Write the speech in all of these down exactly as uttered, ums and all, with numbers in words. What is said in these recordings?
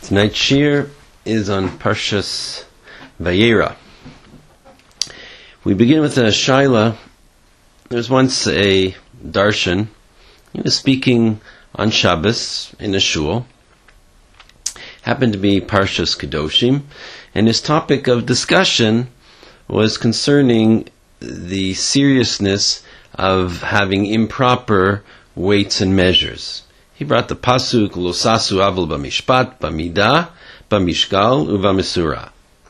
Tonight's shir is on Parshas Vayera. We begin with a shaila. There was once a darshan. He was speaking on Shabbos in a shul. Happened to be Parshas Kedoshim, and his topic of discussion was concerning the seriousness of having improper weights and measures. He brought the pasuk Lo sasu avol b'mishpat b'midah b'mishgal u'b'mesura.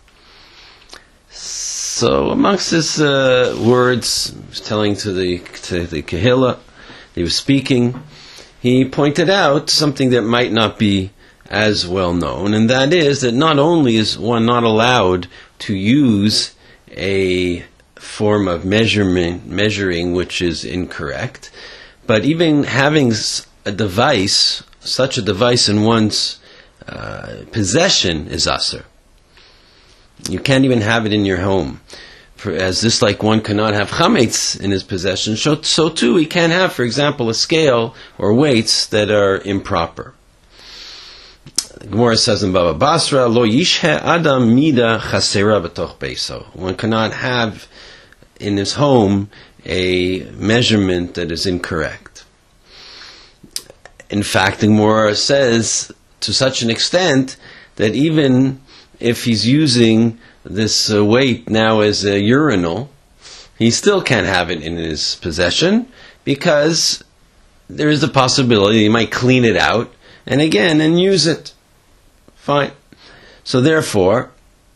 So amongst his uh, words, he was telling to the to the Kehillah, he was speaking, he pointed out something that might not be as well known, and that is that not only is one not allowed to use a form of measurement measuring which is incorrect, but even having a device, such a device in one's uh, possession is asur. You can't even have it in your home. For, as this, like one cannot have chametz in his possession, so, so too he can't have, for example, a scale or weights that are improper. The Gemara says in Baba Basra, Lo yishhe adam mida chasera b'toch beiso. One cannot have in his home a measurement that is incorrect. In fact, the Gemara says to such an extent that even if he's using this uh, weight now as a urinal, he still can't have it in his possession because there is a possibility he might clean it out and again and use it. Fine. So therefore,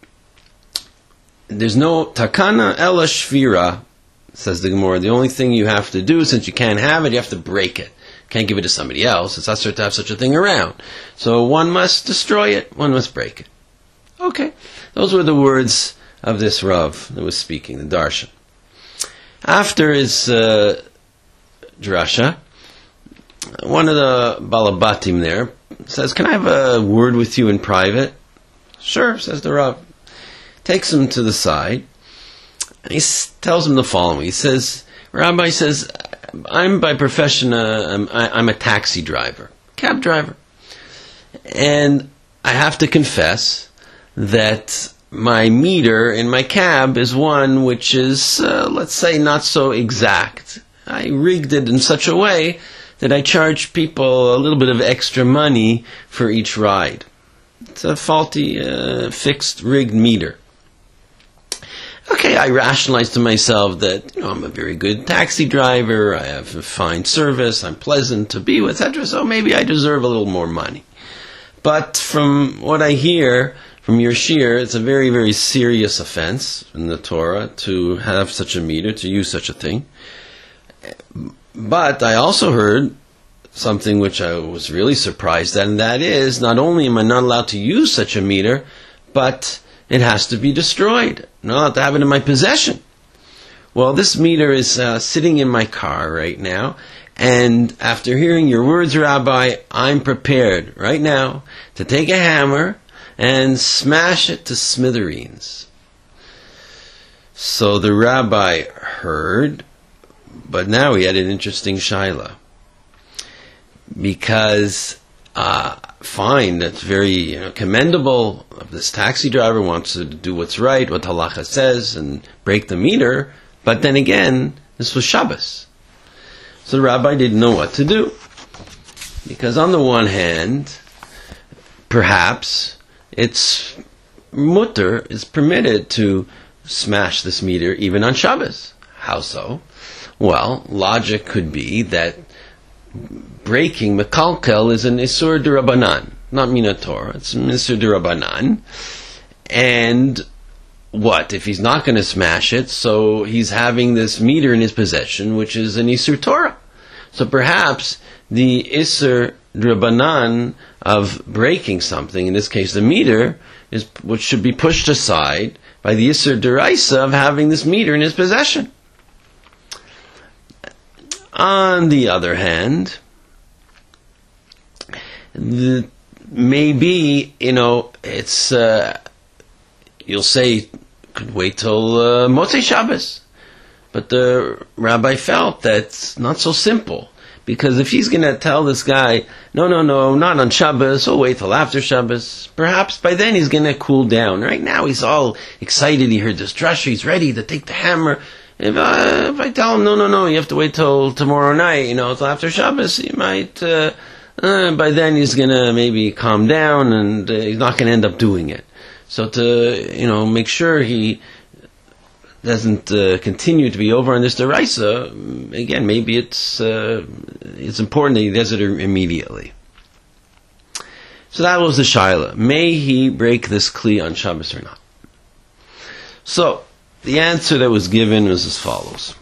there's no takana ela shvira, says the Gemara. The only thing you have to do, since you can't have it, you have to break it. Can't give it to somebody else. It's asur to have such a thing around. So one must destroy it. One must break it. Okay. Those were the words of this Rav that was speaking, the darshan. After his uh, drasha, one of the balabatim there says, "Can I have a word with you in private?" "Sure," says the Rav. Takes him to the side, and he tells him the following. He says, Rabbi says, I'm by profession, uh, I'm, I'm a taxi driver, cab driver. And I have to confess that my meter in my cab is one which is, uh, let's say, not so exact. I rigged it in such a way that I charge people a little bit of extra money for each ride. It's a faulty, uh, fixed, rigged meter. Okay, I rationalize to myself that, you know, I'm a very good taxi driver, I have a fine service, I'm pleasant to be with, et cetera, so maybe I deserve a little more money. But from what I hear from your shir, it's a very, very serious offense in the Torah to have such a meter, to use such a thing. But I also heard something which I was really surprised at, and that is, not only am I not allowed to use such a meter, but it has to be destroyed. I'm not allowed to have it in my possession. Well, this meter is uh, sitting in my car right now, and after hearing your words, Rabbi, I'm prepared right now to take a hammer and smash it to smithereens. So the rabbi heard, but now he had an interesting shaila. Because Uh, fine, that's very you know, commendable. This taxi driver wants to do what's right, what halacha says, and break the meter. But then again, this was Shabbos. So the rabbi didn't know what to do. Because on the one hand, perhaps it's mutter, it's permitted to smash this meter even on Shabbos. How so? Well, logic could be that breaking mekalkel is an isur d'Rabbanan, not mina Torah. It's an isur d'Rabbanan. And what if he's not going to smash it? So he's having this meter in his possession, which is an isur Torah. So perhaps the isur d'Rabbanan of breaking something, in this case the meter, is what should be pushed aside by the isur d'Oraisa of having this meter in his possession. On the other hand, the, maybe, you know, it's, uh, you'll say, could wait till uh, Motzei Shabbos. But the rabbi felt that's not so simple. Because if he's going to tell this guy, no, no, no, not on Shabbos, oh, wait till after Shabbos, perhaps by then he's going to cool down. Right now he's all excited, he heard this drasha, he's ready to take the hammer. If, uh, if I tell him, no, no, no, you have to wait till tomorrow night, you know, till after Shabbos, he might, uh, uh, by then he's going to maybe calm down and uh, he's not going to end up doing it. So to, you know, make sure he doesn't uh, continue to be over on this deraisa, again, maybe it's uh, it's important that he does it immediately. So that was the shaila. May he break this kli on Shabbos or not? So, the answer that was given was as follows.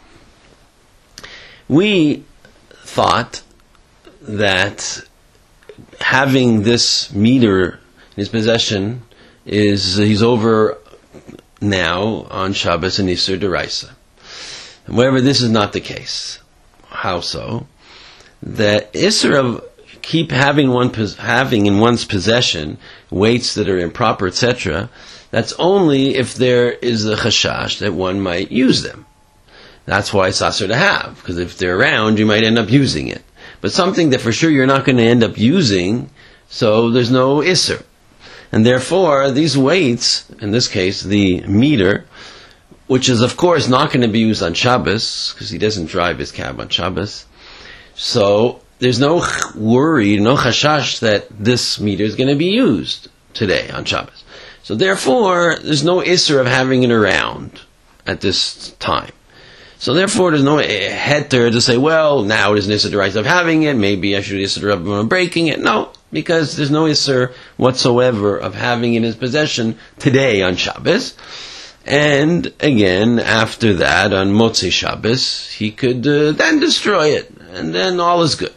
We thought that having this meter in his possession is, he's over now on Shabbos and Isur Deraisa. However, this is not the case. How so? The Isur of keep having one having in one's possession weights that are improper, et cetera. That's only if there is a chashash that one might use them. That's why it's asur to have, because if they're around, you might end up using it. But something that for sure you're not going to end up using, so there's no Isur. And therefore, these weights, in this case, the meter, which is of course not going to be used on Shabbos, because he doesn't drive his cab on Shabbos, so there's no worry, no chashash that this meter is going to be used today on Shabbos. So therefore, there's no isser of having it around at this time. So therefore, there's no heter to say, well, now it is an isser deraisa of having it, maybe I should isser of breaking it. No, because there's no isser whatsoever of having it in his possession today on Shabbos. And again, after that, on Motzei Shabbos, he could uh, then destroy it, and then all is good.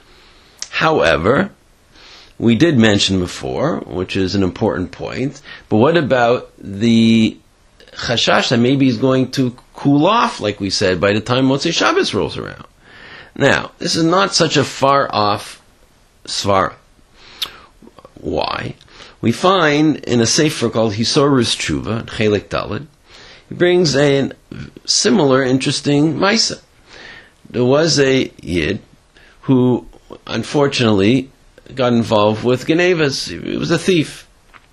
However, we did mention before, which is an important point, but what about the chashash that maybe he's going to cool off, like we said, by the time Motzei Shabbos rolls around? Now, this is not such a far off svara. Why? We find in a sefer called Hisorus Tshuva, Chelik Daled, he brings a similar interesting maisa. There was a yid who, unfortunately, got involved with genevas. He was a thief.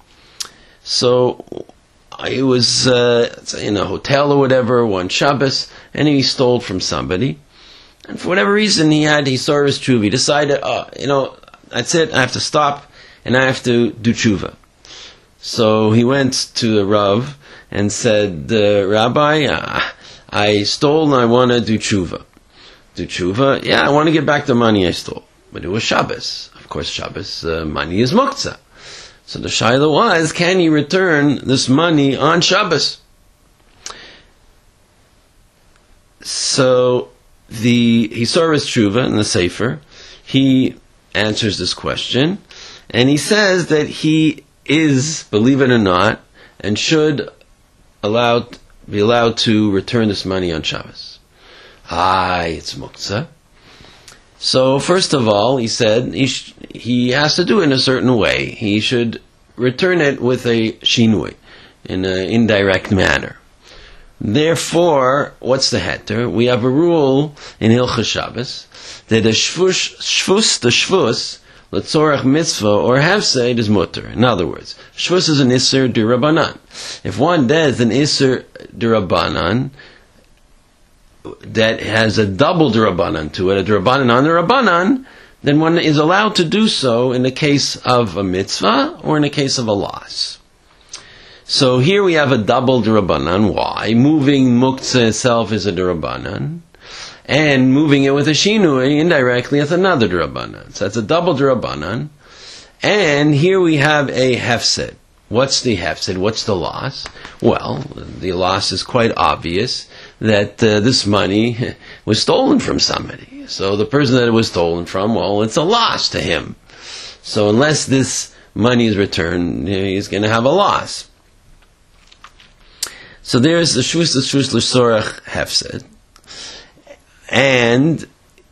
So, he was uh, in a hotel or whatever, one Shabbos, and he stole from somebody. And for whatever reason, he had Hisorus Tshuva. He decided, oh, you know, that's it, I have to stop, and I have to do tshuva. So he went to the Rav and said, uh, Rabbi, uh, I stole and I want to do tshuva. Do tshuva? Yeah, I want to get back the money I stole. But it was Shabbos. Of course, Shabbos uh, money is muktzah. So the shaila was, can you return this money on Shabbos? So the Hisorus Tshuva in the Sefer, he answers this question, and he says that he is, believe it or not, and should allowed, be allowed to return this money on Shabbos. Ah, it's muktzah. So first of all, he said he, sh- he has to do it in a certain way. He should return it with a shinui, in an indirect manner. Therefore, what's the heter? We have a rule in Hilchos Shabbos that the shvus, shvus, the shvus, letzorach mitzvah or hefsed is mutter. In other words, shvus is an iser d'Rabbanan. If one does an iser d'Rabbanan that has a double d'Rabbanan to it, a d'Rabbanan on the Rabbanan, then one is allowed to do so in the case of a mitzvah or in the case of a loss. So here we have a double d'Rabbanan. Why? Moving muktzah itself is a d'Rabbanan, and moving it with a shinui indirectly is another d'Rabbanan. So that's a double d'Rabbanan. And here we have a hefsed. What's the hefsed? What's the loss? Well, the loss is quite obvious, that uh, this money was stolen from somebody. So the person that it was stolen from, well, it's a loss to him. So unless this money is returned, he's going to have a loss. So there's the shvus, the shvus l'sorach hefsed. And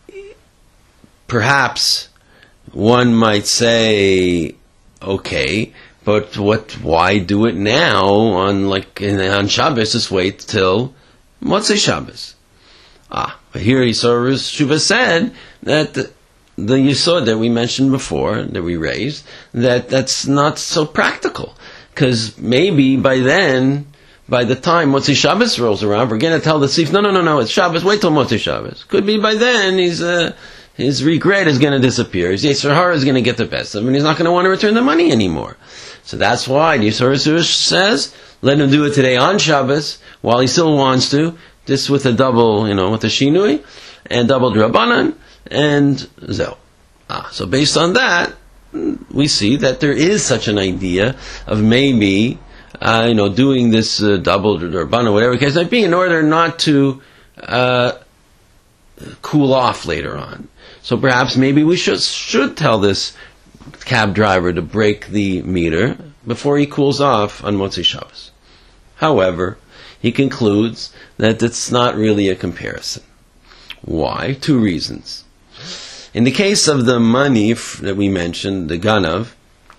perhaps one might say, okay, but what? Why do it now on like on Shabbos? Just wait till Motzei Shabbos. Ah, but here Hisorus Tshuva said that the, the Yesod that we mentioned before, that we raised, that that's not so practical. Because maybe by then, by the time Motzei Shabbos rolls around, we're going to tell the thief, no, no, no, no, it's Shabbos, wait till Motzei Shabbos. Could be by then he's, uh, his regret is going to disappear. His Yetzer Hara is going to get the best of him, and he's not going to want to return the money anymore. So that's why the Yisur Sush says, let him do it today on Shabbos, while he still wants to, this with a double, you know, with a Shinui, and double Drabanan, and Zel. Ah, so based on that, we see that there is such an idea of maybe, uh, you know, doing this uh, double Drabanan, whatever the case might be, in order not to uh, cool off later on. So perhaps maybe we should should tell this cab driver to break the meter before he cools off on Motzei Shabbos. However, he concludes that it's not really a comparison. Why? Two reasons. In the case of the money that we mentioned, the Ganav,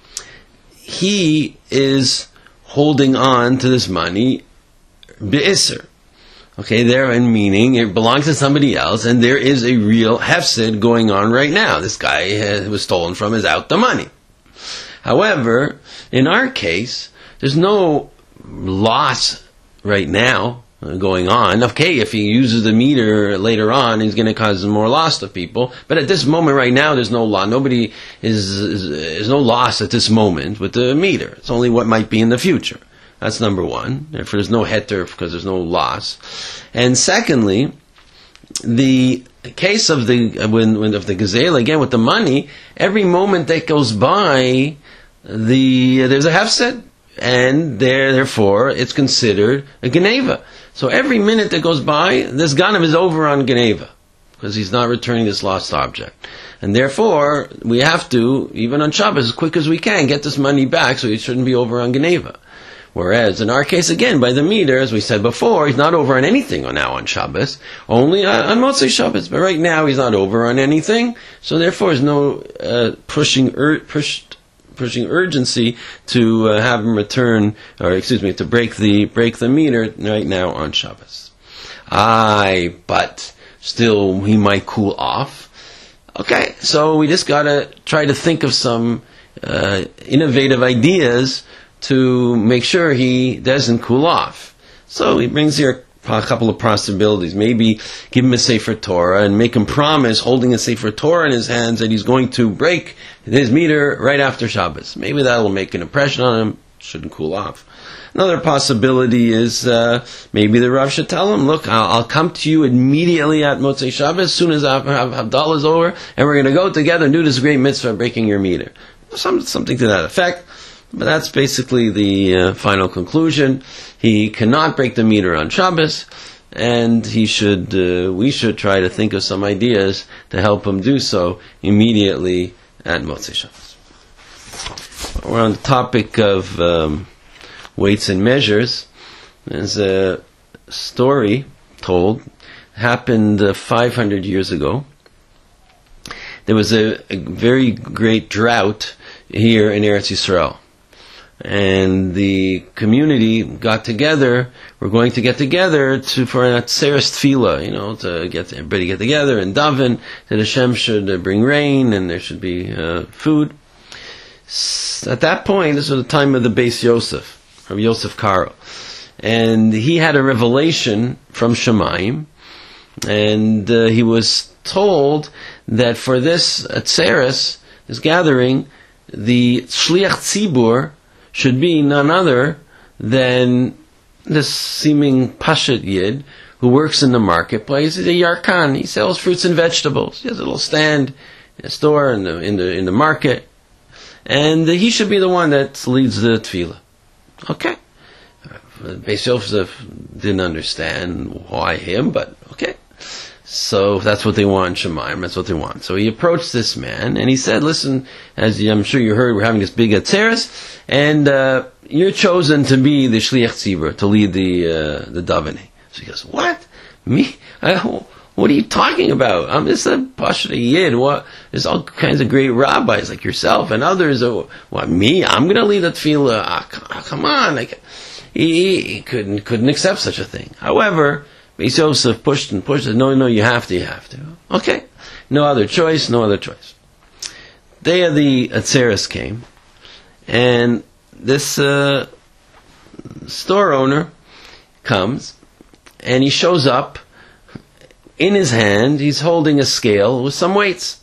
he is holding on to this money be'isr. Okay, there in meaning it belongs to somebody else, and there is a real hefsid going on right now. This guy who was stolen from is out the money. However, in our case, there's no loss right now going on. Okay, if he uses the meter later on, he's going to cause more loss to people. But at this moment right now, there's no loss. Nobody is, is, is no loss at this moment with the meter. It's only what might be in the future. That's number one. Therefore, there's no heter because there's no loss. And secondly, the case of the when, when of the gazelle again with the money, every moment that goes by, the there's a hefsed, and there therefore it's considered a geneva. So every minute that goes by, this ganav is over on geneva because he's not returning this lost object. And therefore, we have to, even on Shabbos, as quick as we can, get this money back so it shouldn't be over on geneva. Whereas in our case, again, by the meter, as we said before, he's not over on anything on now on Shabbos, only on Motzei Shabbos. But right now, he's not over on anything, so therefore, there's no uh, pushing ur- push, pushing urgency to uh, have him return, or excuse me, to break the break the meter right now on Shabbos. Aye, but still, he might cool off. Okay, so we just gotta try to think of some uh, innovative ideas to make sure he doesn't cool off. So he brings here a couple of possibilities. Maybe give him a Sefer Torah and make him promise, holding a Sefer Torah in his hands, that he's going to break his meter right after Shabbos. Maybe that will make an impression on him. Shouldn't cool off. Another possibility is uh, maybe the Rav should tell him, look, I'll, I'll come to you immediately at Motzei Shabbos as soon as Havdalah is over, and we're going to go together and do this great mitzvah breaking your meter. Some, something to that effect. But that's basically the uh, final conclusion. He cannot break the meter on Shabbos, and he should. Uh, we should try to think of some ideas to help him do so immediately at Motzei Shabbos. We're on the topic of um, weights and measures. There's a story told, happened uh, five hundred years ago. There was a, a very great drought here in Eretz Yisrael. And the community got together. We're going to get together to for an Atzeres Tefillah, you know, to get everybody get together and daven that Hashem should uh, bring rain and there should be uh, food. S- at that point, this was the time of the Beis Yosef, of Yosef Karo, and he had a revelation from Shemayim, and uh, he was told that for this Atzeres, this gathering, the Shliach Tzibur should be none other than this seeming Pashat Yid who works in the marketplace. He's a Yarkan. He sells fruits and vegetables. He has a little stand in a store in the in the in the market, and he should be the one that leads the tefillah. Okay, Beis Yosef didn't understand why him, but okay. So that's what they want, Shemayim. That's what they want. So he approached this man and he said, "Listen, as I'm sure you heard, we're having this big atzeres, and uh, you're chosen to be the shliach tzibur, to lead the uh, the davening." So he goes, "What? Me? I, what are you talking about? I'm just a pasha yid. What? There's all kinds of great rabbis like yourself and others. Uh, what? Me? I'm going to lead the tefillah? Ah, come on!" Like, he, he couldn't couldn't accept such a thing. However, Beis Yosef pushed and pushed. Said, no, no, you have to, you have to. Okay. No other choice, no other choice. Day of the Atzeres came, and this uh, store owner comes, and he shows up. In his hand, he's holding a scale with some weights.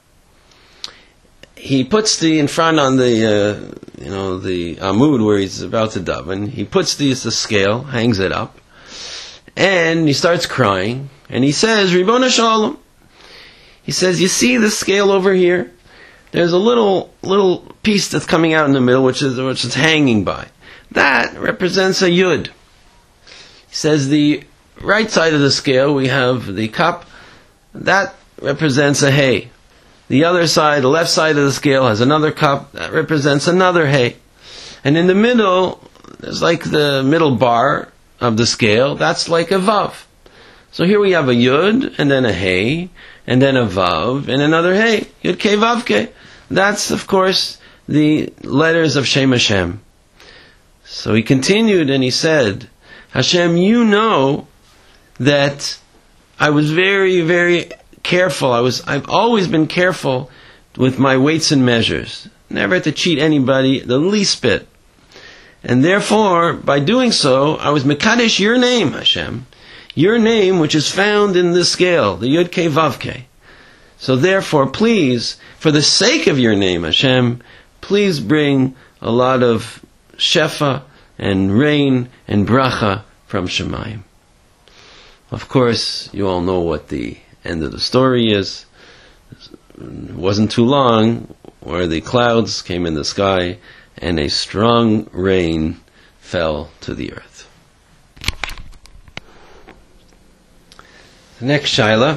He puts the in front on the uh, you know the amud where he's about to daven. He puts the, the scale, hangs it up, and he starts crying. And he says, "Ribona Shalom." He says, "You see the scale over here? There's a little little piece that's coming out in the middle, which is which is hanging by. That represents a yud." He says, "The right side of the scale, we have the cup. That represents a hay. The other side, the left side of the scale, has another cup. That represents another hay. And in the middle, there's like the middle bar of the scale. That's like a vav. So here we have a yud, and then a hay, and then a vav, and another hay. Yud ke vav ke. That's, of course, the letters of Shem Hashem." So he continued and he said, "Hashem, you know that I was very, very careful. I was, I've always been careful with my weights and measures. Never to cheat anybody the least bit. And therefore, by doing so, I was mekadesh your name, Hashem. Your name, which is found in the scale, the Yud Ke Vav Ke. So therefore, please, for the sake of your name, Hashem, please bring a lot of shefa and rain and bracha from Shemayim." Of course, you all know what the end of the story is. It wasn't too long where the clouds came in the sky and a strong rain fell to the earth. The next shaila.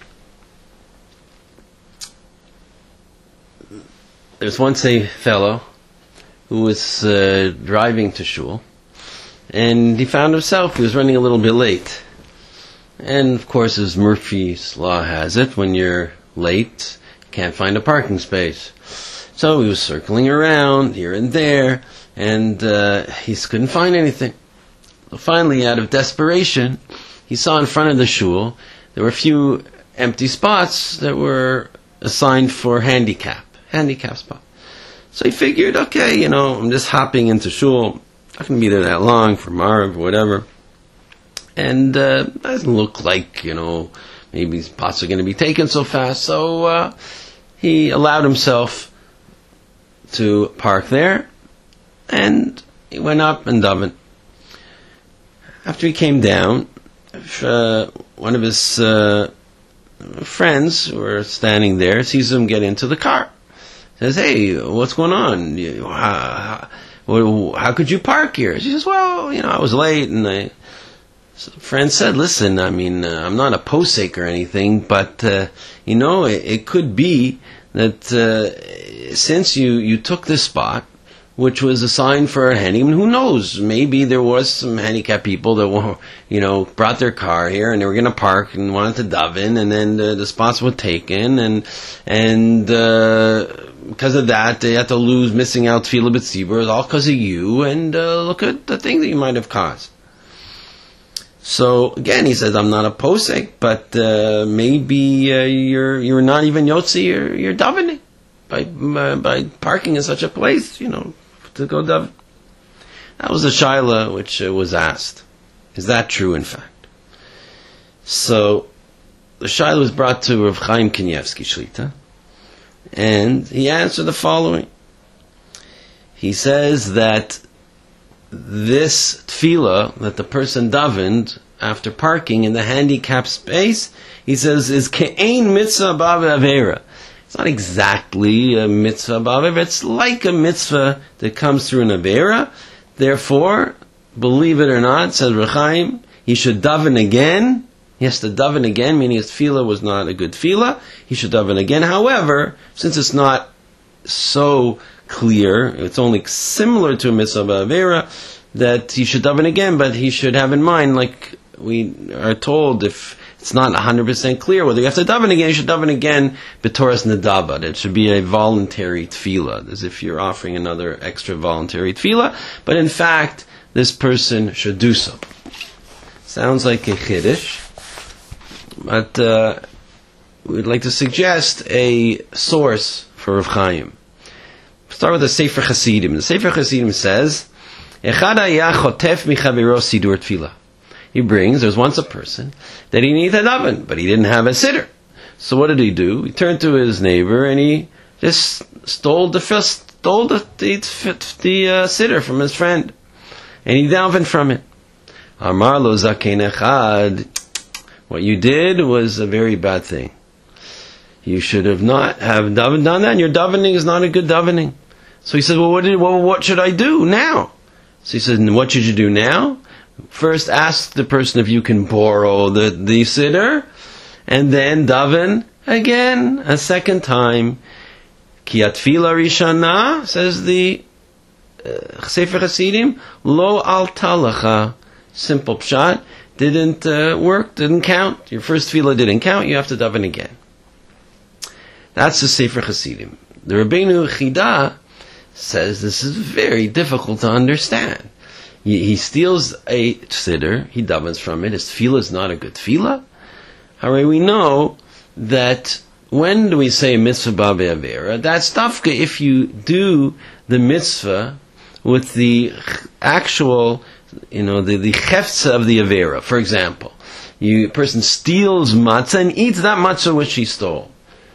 There's once a fellow who was uh, driving to shul, and he found himself, he was running a little bit late. And of course, as Murphy's Law has it, when you're late, you can't find a parking space. So he was circling around here and there, and uh, he couldn't find anything. So finally, out of desperation, he saw in front of the shul, there were a few empty spots that were assigned for handicap, handicap spot. So he figured, okay, you know, I'm just hopping into shul, I can be there that long for Marv or whatever. And uh, it doesn't look like, you know, maybe these pots are going to be taken so fast. So uh, he allowed himself to park there, and he went up and davened. After he came down, uh, one of his uh, friends who were standing there sees him get into the car. Says, "Hey, what's going on? You, how, how, how could you park here?" She says, "Well, you know, I was late, and I..." So the friend said, "Listen, I mean, uh, I'm not a posek or anything, but, uh, you know, it, it could be that uh, since you, you took this spot, which was assigned for a handicap, who knows, maybe there was some handicapped people that were, you know, brought their car here and they were going to park and wanted to daven, and then the, the spots were taken, and and uh, because of that, they had to lose, missing out tefillah b'tzibur, all because of you, and uh, look at the thing that you might have caused." So again, he says, "I'm not a posek, but uh, maybe uh, you're you're not even yotzi, you're you're davening by uh, by parking in such a place, you know, to go daven." That was a shaila which uh, was asked. Is that true? In fact, so the shaila was brought to Rav Chaim Kanievsky Shlita, and he answered the following. He says that this tefillah that the person davened after parking in the handicapped space, he says, is ke'ein mitzvah ba'avera. It's not exactly a mitzvah ba'avera. It's like a mitzvah that comes through an avera. Therefore, believe it or not, says Rav Chaim, he should daven again. He has to daven again, meaning his tefillah was not a good tefillah. He should daven again. However, since it's not so clear, it's only similar to a mitzvah ba'avera, that he should daven again, but he should have in mind, like we are told, if it's not one hundred percent clear whether you have to daven again, you should daven again b'toras nedava. It should be a voluntary tefillah, as if you're offering another extra voluntary tefillah, but in fact, this person should do so. Sounds like a chiddush, but uh, we'd like to suggest a source for Rav Chaim. Start with the Sefer Hasidim. The Sefer Hasidim says, Echad haya chotef michaviro sidur tefillah. He brings, there's once a person that he needed an oven, but he didn't have a siddur. So what did he do? He turned to his neighbor and he just stole the stole the the, the uh, siddur from his friend, and he davened from it. Amar lo zaken echad. What you did was a very bad thing. You should have not have done that. And your davening is not a good davening. So he said, well, what did well, what should I do now? So he said, what should you do now? First, ask the person if you can borrow the the siddur, and then daven again a second time. Ki atfila rishana, says the uh, Sefer Hasidim, lo al talacha. Simple pshat, didn't uh, work, didn't count. Your first tefillah didn't count, you have to daven again. That's the Sefer Hasidim. The Rabbeinu Chida says this is very difficult to understand. He, he steals a siddur, he davens from it, his tefillah is not a good tefillah. However, we know that when do we say mitzvah ba'be'avera? That's dafka if you do the mitzvah with the actual, you know, the, the chefza of the avera. For example, you, a person steals matzah and eats that matzah which he stole.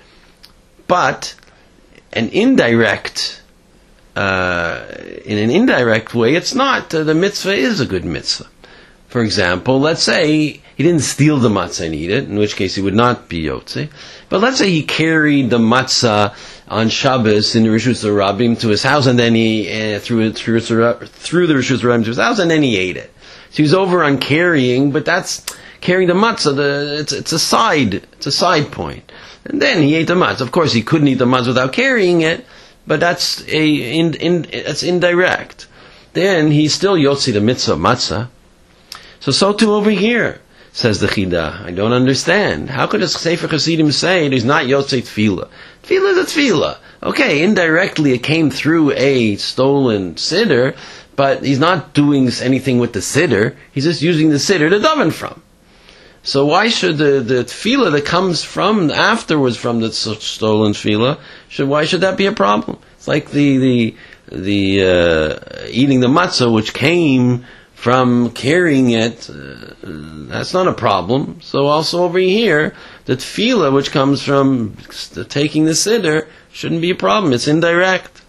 But an indirect, uh, in an indirect way, it's not. Uh, the mitzvah is a good mitzvah. For example, let's say he didn't steal the matzah and eat it, in which case he would not be yotze. But let's say he carried the matzah on Shabbos in the Rishus Rabim to his house, and then he uh, threw it through, through the Rishus Rabim to his house, and then he ate it. So he's over on carrying, but that's carrying the matzah. The, it's, it's a side, it's a side point. And then he ate the matzah. Of course, he couldn't eat the matzah without carrying it, but that's a in, in, it's indirect. Then he's still yotze the mitzvah matzah. So, so too over here, says the Chida. I don't understand. How could a Sefer Hasidim say there's not Yotzei Tefillah? Tefillah is a Tefillah. Okay, indirectly it came through a stolen siddur, but he's not doing anything with the siddur. He's just using the siddur to daven from. So why should the, the Tefillah that comes from afterwards from the stolen Tefillah, should, why should that be a problem? It's like the, the, the uh, eating the matzah, which came from carrying it, uh, that's not a problem. So also over here, the tefillah, which comes from the taking the siddur, shouldn't be a problem. It's indirect.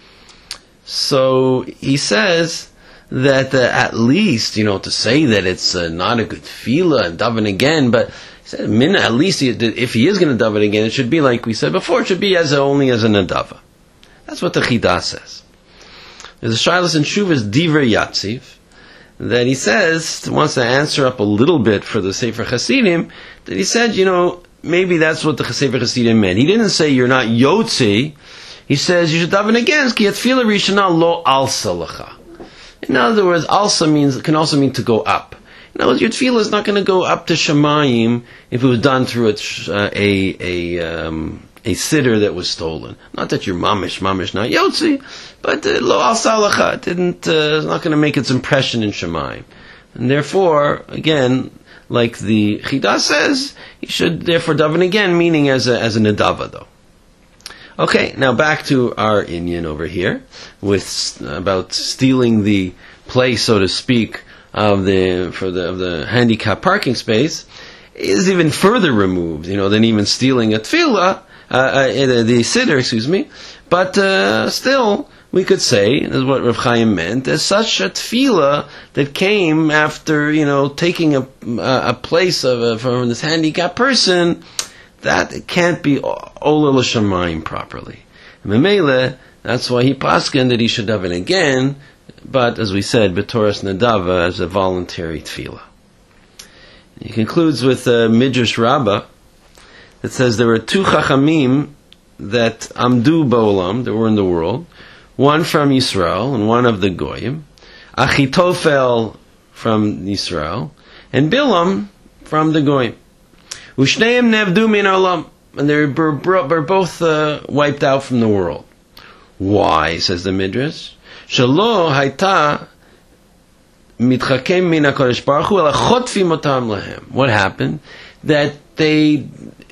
So he says that uh, at least, you know, to say that it's uh, not a good tefillah and daven again, but he said, min, at least he, if he is going to daven again, it should be like we said before, it should be as a, only as a nadava. That's what the Chida says. There's a Shilas and Shuvas Divrei Yatziv, that he says, wants to answer up a little bit for the Sefer Hasidim, that he said, you know, maybe that's what the Sefer Hasidim meant. He didn't say you're not Yotzi. He says you should daven against ki atfila rishana lo alsa lecha. In other words, alsa means, can also mean to go up. In other words, your tefillah is not going to go up to Shemayim if it was done through a, uh, a, a, um, a siddur that was stolen. Not that you're mamish, mamish, not Yotzi, but uh, lo al salacha didn't, uh, it's not going to make its impression in Shemayim. And therefore, again, like the Chida says, you should therefore daven again, meaning as a, as a nedava though. Okay, now back to our inyan over here, with, uh, about stealing the place, so to speak, of the, for the, of the handicap parking space, is even further removed, you know, than even stealing a tefillah, Uh, uh, the siddur, excuse me, but uh, still, we could say, this is what Rav Chaim meant, as such a tefillah that came after, you know, taking a, a place of a, from this handicapped person, that it can't be Ola L'Shamayim properly. Memele, that's why he paskin that he should daven again, but as we said, B'Toras Nadava as a voluntary tefillah. He concludes with uh, Midrash Rabbah. It says there were two chachamim that amdu ba'olam, that were in the world, one from Yisrael and one of the Goyim, Achitophel from Yisrael, and Bilam from the Goyim. Ushneim nevdu min olam, and they were both uh, wiped out from the world. Why, says the Midrash? Shelo hayta mitchakem min HaKadosh Baruch Hu ela chotfim otam lahem. What happened? That they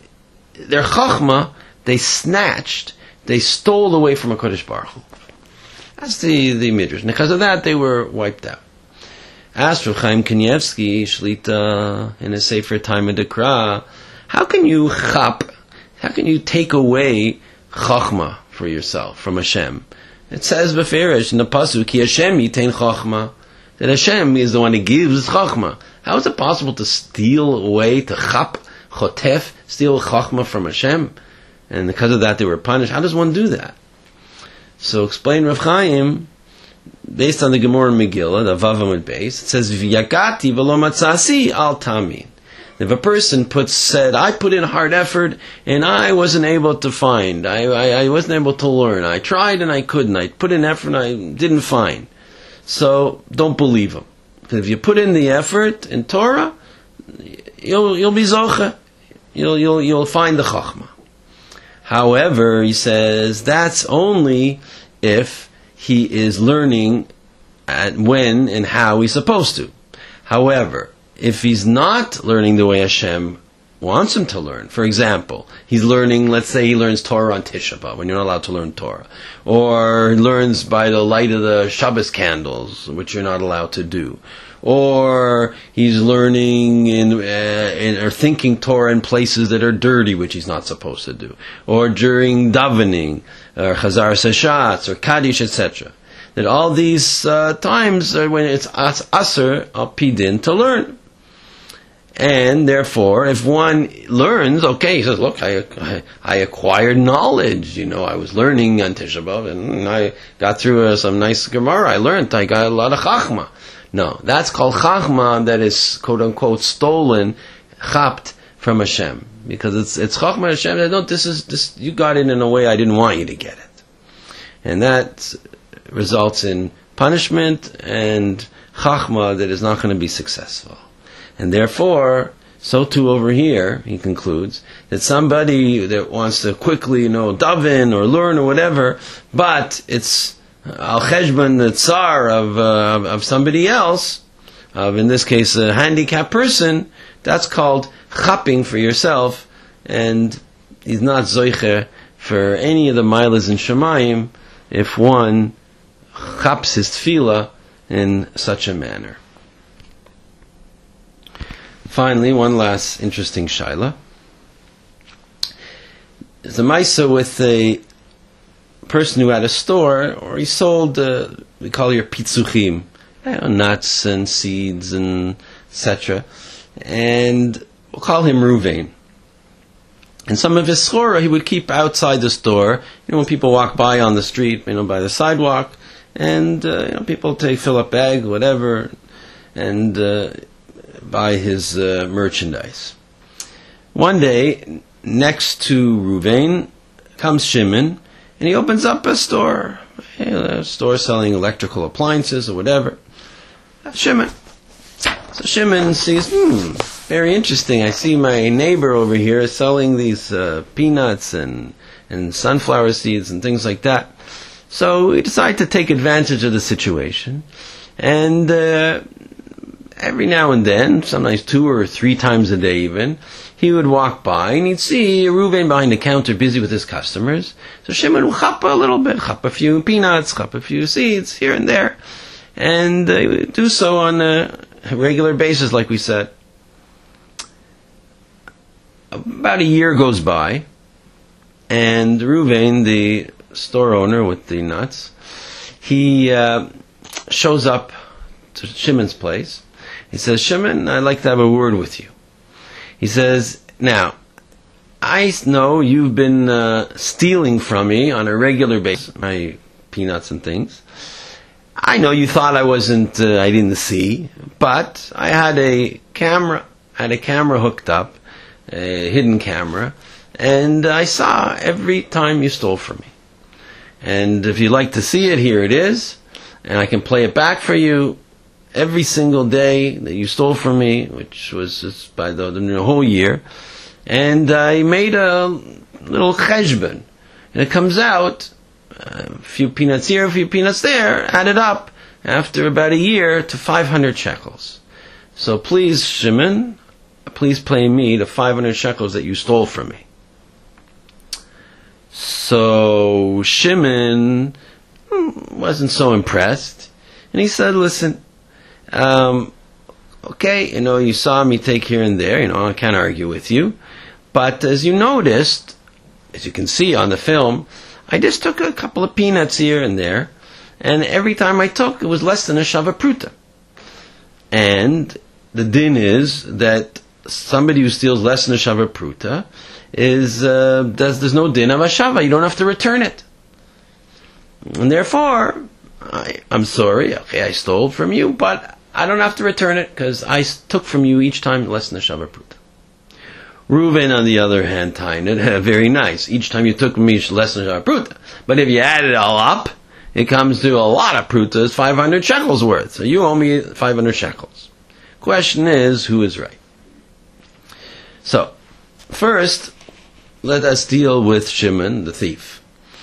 their chachma, they snatched, they stole away from HaKadosh Baruch Hu. That's the, the midrash. And because of that, they were wiped out. Asked Rav Chaim Kanievsky, Shlita, in a Sefer Taimid Dekra, how can you chap, how can you take away chachma for yourself from Hashem? It says beferish in the pasuk, Ki Hashem yitain chachma, that Hashem is the one who gives chachma. How is it possible to steal away, to chap, chotef, steal chachma from Hashem? And because of that, they were punished. How does one do that? So explain Rav Chaim, based on the Gemara in Megillah, the Vav Amud Beis, it says, V'yakati v'lo matzasi al tamin. If a person puts said, I put in hard effort and I wasn't able to find, I, I, I wasn't able to learn, I tried and I couldn't, I put in effort and I didn't find. So don't believe him. Because if you put in the effort in Torah, you'll you'll be zoche, you'll you'll you'll find the chachma. However, he says that's only if he is learning at when and how he's supposed to. However, if he's not learning the way Hashem wants him to learn, for example, he's learning, let's say he learns Torah on Tisha B'Av, when you're not allowed to learn Torah, or he learns by the light of the Shabbos candles, which you're not allowed to do, or he's learning in, uh, in or thinking Torah in places that are dirty, which he's not supposed to do, or during davening, or Chazar Seshatz, or Kaddish, et cetera. That all these uh, times are when it's as- aser al pidin to learn. And therefore, if one learns, okay, he says, look, I, I, I acquired knowledge. You know, I was learning on Tisha B'Av, and I got through uh, some nice Gemara. I learned, I got a lot of chachma. No, that's called chachma that is, quote-unquote, stolen, chapt from Hashem. Because it's it's chachma Hashem that, no, this is, this, you got it in a way I didn't want you to get it. And that results in punishment and chachma that is not going to be successful. And therefore, so too over here, he concludes, that somebody that wants to quickly, you know, daven or learn or whatever, but it's al cheshbon the tsar of, uh, of somebody else, of in this case a handicapped person, that's called chapping for yourself, and he's not zoiche for any of the milas in Shemayim if one chaps his tefillah in such a manner. Finally, one last interesting shaila. There's a maisa with a person who had a store, or he sold, uh, we call here pitzuchim, you know, nuts and seeds and et cetera. And we'll call him Ruvain. And some of his schora he would keep outside the store. You know, when people walk by on the street, you know, by the sidewalk, and uh, you know, people take fill up bag, whatever, and uh, buy his uh, merchandise. One day, next to Ruvain comes Shimon, and he opens up a store, a store selling electrical appliances or whatever. That's Shimon. So Shimon sees, hmm, very interesting. I see my neighbor over here selling these uh, peanuts and and sunflower seeds and things like that. So he decided to take advantage of the situation, and uh, every now and then, sometimes two or three times a day even, he would walk by and he'd see Reuven behind the counter busy with his customers. So Shimon would chop a little bit, chop a few peanuts, chop a few seeds here and there, and uh, he would do so on a regular basis, like we said. About a year goes by, and Reuven, the store owner with the nuts, he uh, shows up to Shimon's place. He says, Shimon, I'd like to have a word with you. He says, now, I know you've been uh, stealing from me on a regular basis, my peanuts and things. I know you thought I wasn't, uh, I didn't see, but I had a camera, I had a camera hooked up, a hidden camera, and I saw every time you stole from me. And if you'd like to see it, here it is, and I can play it back for you every single day that you stole from me, which was just by the, the whole year. And I made a little cheshbon, and it comes out, a few peanuts here, a few peanuts there, added up after about a year to five hundred shekels. So please, Shimon, please pay me the five hundred shekels that you stole from me. So Shimon wasn't so impressed. And he said, listen, um, okay, you know, you saw me take here and there, you know, I can't argue with you. But as you noticed, as you can see on the film, I just took a couple of peanuts here and there. And every time I took, it was less than a shava pruta. And the din is that somebody who steals less than a shava pruta is, uh, does, there's no din of a shava. You don't have to return it. And therefore, I, I'm sorry, okay, I stole from you, but I don't have to return it because I took from you each time less than a shava pruta. Reuven, on the other hand, timed it very nice. Each time you took from me less than a shava pruta. But if you add it all up, it comes to a lot of prutas, five hundred shekels worth. So you owe me five hundred shekels. Question is, who is right? So, first, let us deal with Shimon, the thief.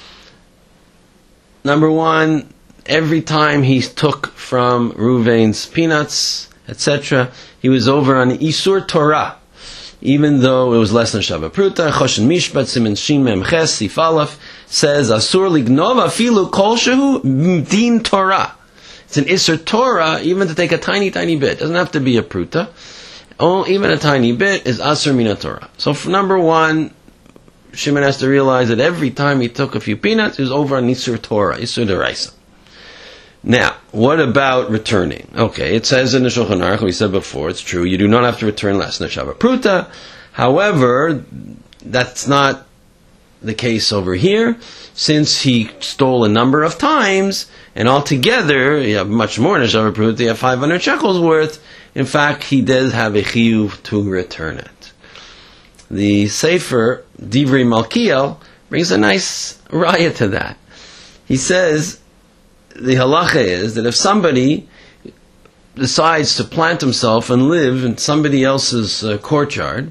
Number one, every time he took from Reuven's peanuts, et cetera, he was over on Isur Torah, even though it was less than Shava Pruta. Choshen Mishpat, Siman Shin Mem Ches, Sif Aleph, says, Asur Lignova Filu Kol Shehu Din Torah. It's an Isur Torah, even to take a tiny, tiny bit. It doesn't have to be a Pruta. Oh, even a tiny bit is Asur Mina Torah. So, for number one, Shimon has to realize that every time he took a few peanuts, he was over on Isur Torah, Isur Deraisa. Now, what about returning? Okay, it says in the Shulchan Aruch, we said before, it's true, you do not have to return less than a Shava Pruta. However, that's not the case over here, since he stole a number of times, and altogether, you have much more than a Shava Pruta, you have five hundred shekels worth. In fact, he does have a chiyuv to return it. The Sefer, Divrei Malkiel, brings a nice raya to that. He says, the halacha is that if somebody decides to plant himself and live in somebody else's uh, courtyard,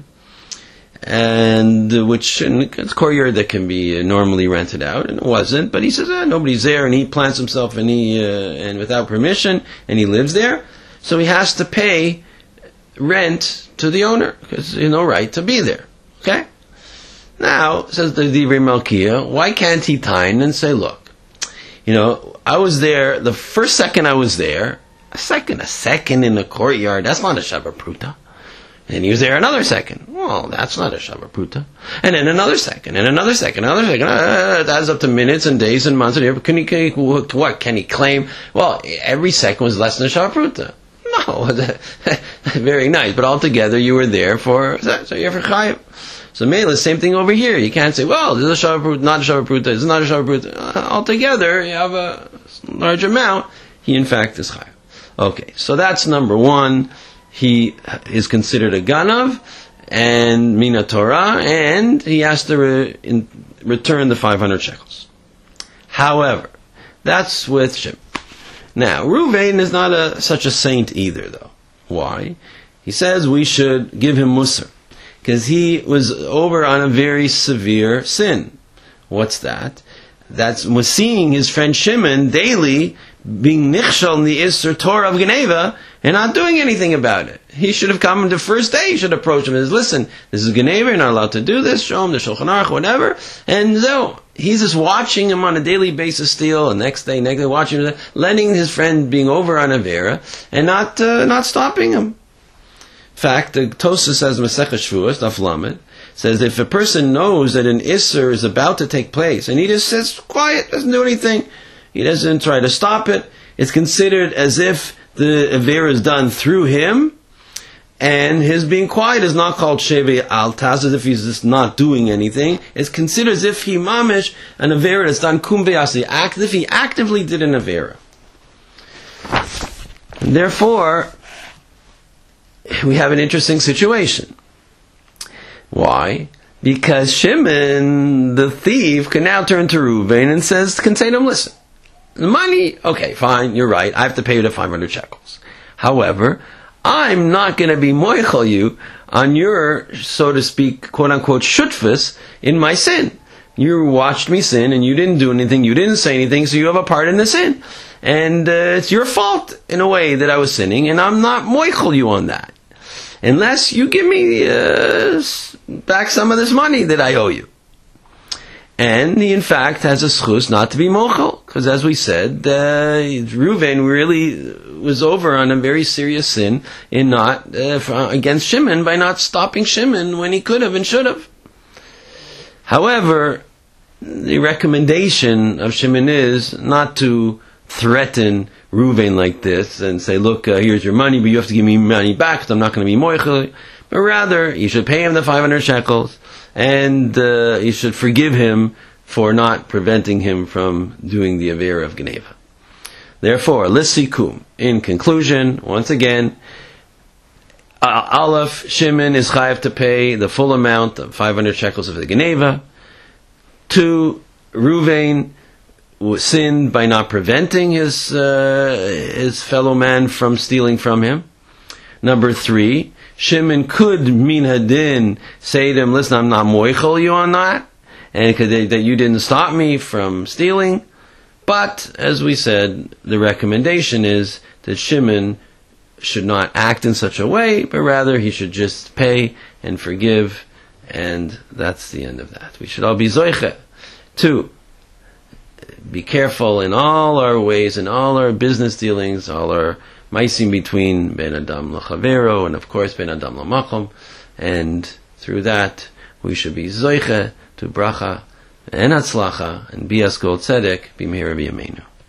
and uh, which it's a courtyard that can be uh, normally rented out, and it wasn't, but he says eh, nobody's there, and he plants himself and he uh, and without permission, and he lives there, so he has to pay rent to the owner because he has no right to be there. Okay. Now says the Divrei Malkiel, why can't he tine and say, look, you know, I was there, the first second I was there, a second, a second in the courtyard, that's not a Shava Pruta. And he was there another second. Well, that's not a Shava Pruta. And then another second, and another second, another second. Uh, that adds up to minutes and days and months and years. Can he, can he, what can he claim? Well, every second was less than a Shava Pruta. No, very nice. But altogether, you were there for, so you're for Chayim. So Mela, same thing over here. You can't say, well, this is a Shava Pruta, not a Shava Pruta, this is not a Shava Pruta. Uh, altogether, you have a large amount. He, in fact, is Chayav. Okay, so that's number one. He is considered a Ganav, and Mina Torah, and he has to re- in, return the five hundred shekels. However, that's with Shimon. Now, Reuven is not a, such a saint either, though. Why? He says we should give him Musar, because he was over on a very severe sin. What's that? That's was seeing his friend Shimon daily being nichshal in the Isser Torah of Geneva and not doing anything about it. He should have come the first day, he should approach him and says, listen, this is Geneva, you're not allowed to do this, show him the Shulchan Aruch, whatever. And so, he's just watching him on a daily basis steal, and next day, next day, watching him, letting his friend being over on Avera, and not uh, not stopping him. In fact, the Tosafos says, Masechah Shvuos, Daf Lamed, says if a person knows that an Isser is about to take place, and he just sits quiet, doesn't do anything, he doesn't try to stop it, it's considered as if the Avera is done through him, and his being quiet is not called Shevei Altaz, as if he's just not doing anything. It's considered as if he mamish an Avera that's done kum ve'asi, as if he actively did an Avera. Therefore, we have an interesting situation. Why? Because Shimon, the thief, can now turn to Reuven and says, can say to him, listen, the money, okay, fine, you're right, I have to pay you the five hundred shekels. However, I'm not going to be moichel you on your, so to speak, quote-unquote, shutfus in my sin. You watched me sin, and you didn't do anything, you didn't say anything, so you have a part in the sin. And uh, it's your fault, in a way, that I was sinning, and I'm not moichel you on that. Unless you give me uh, back some of this money that I owe you. And he, in fact, has a schus not to be mochel. Because as we said, uh, Reuven really was over on a very serious sin in not, uh, against Shimon by not stopping Shimon when he could have and should have. However, the recommendation of Shimon is not to threaten Reuven like this and say, look, uh, here's your money, but you have to give me money back because I'm not going to be mochel. But rather, you should pay him the five hundred shekels. And uh, you should forgive him for not preventing him from doing the Avera of Geneva. Therefore, Lisikum, in conclusion, once again, uh, Aleph, Shimon is chayav to pay the full amount of five hundred shekels of the Geneva. Two, Reuven sinned by not preventing his, uh, his fellow man from stealing from him. Number three, Shimon could min hadin say to him, listen, I'm not moichel you on that, and that you didn't stop me from stealing. But, as we said, the recommendation is that Shimon should not act in such a way, but rather he should just pay and forgive, and that's the end of that. We should all be zoiche. Two, be careful in all our ways, in all our business dealings, all our maisim between ben adam l'chavero and of course ben adam l'makom, and through that we should be zoiche to bracha and atzlacha and bias kol tzedek b'meira b'yameinu.